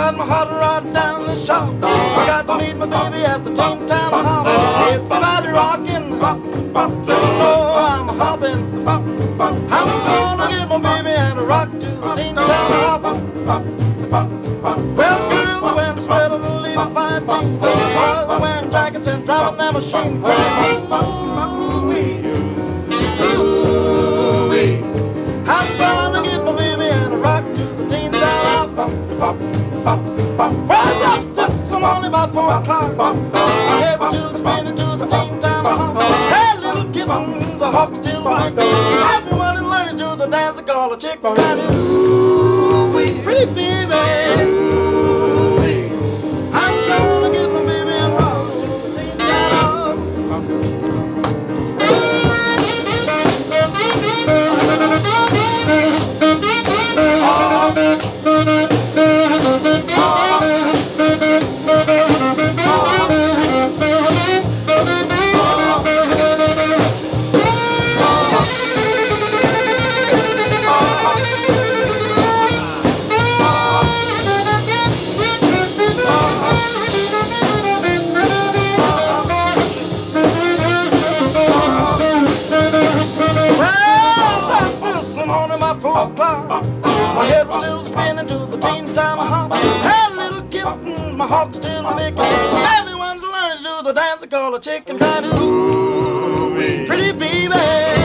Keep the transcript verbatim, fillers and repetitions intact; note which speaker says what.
Speaker 1: got my heart right down the shop. I got to meet my baby at the Teen Town Hop. Everybody rocking, you know I'm hopping. I'm gonna get my baby and rock to the Teen Town Hop. Well, girls are wearing the sweater and leaving fine jeans. Boys are wearing jackets and driving their machine. Ooh-wee, ooh-wee. I'm gonna get my baby and rock to the Teen Town Hop. Well, up this I'm only about four o'clock. Head to spinning to the Teen Town Hop. Hey, little kittens, a hawk till the wake. Everyone is learning to do the dance. I call a chick around it. Ooh-wee, pretty baby. Ooh-wee. I'm gonna get my baby and rock to the Teen Town my head's still spinning to the Teen Town Hop. Hey, little kitten, my heart's still a-picking. Everyone's learning to do the dance I call a chicken. Ooh, pretty baby.